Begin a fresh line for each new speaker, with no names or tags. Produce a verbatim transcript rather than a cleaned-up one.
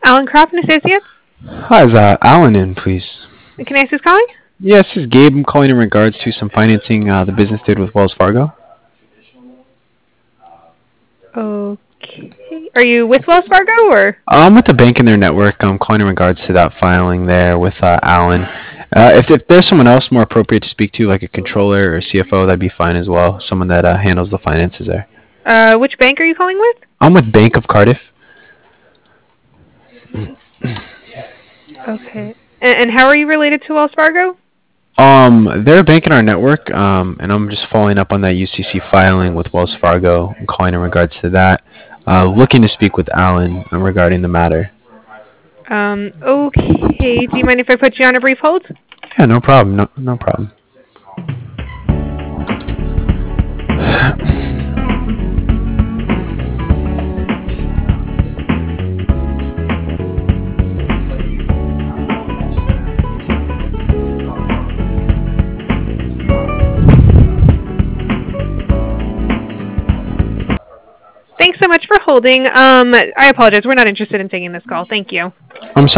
Alan Croft and Associates.
Hi, is uh, Alan in, please?
Can I ask who's calling?
Yes, this is Gabe. I'm calling in regards to some financing uh, the business did with Wells Fargo.
Okay. Are you with Wells Fargo or?
I'm with the bank in their network. I'm calling in regards to that filing there with uh, Alan. Uh, if, if there's someone else more appropriate to speak to, like a controller or C F O, that'd be fine as well. Someone that uh, handles the finances there.
Uh, which bank are you calling with?
I'm with Bank of Cardiff.
Okay. And, and how are you related to Wells Fargo?
Um, they're a bank in our network, um, and I'm just following up on that U C C filing with Wells Fargo. I'm calling in regards to that. Uh, looking to speak with Alan uh, regarding the matter.
Um, okay. Do you mind if I put you on a brief hold?
Yeah, no problem. No, no problem.
Thanks so much for holding. Um, I apologize. We're not interested in taking this call. Thank you.
I'm sorry.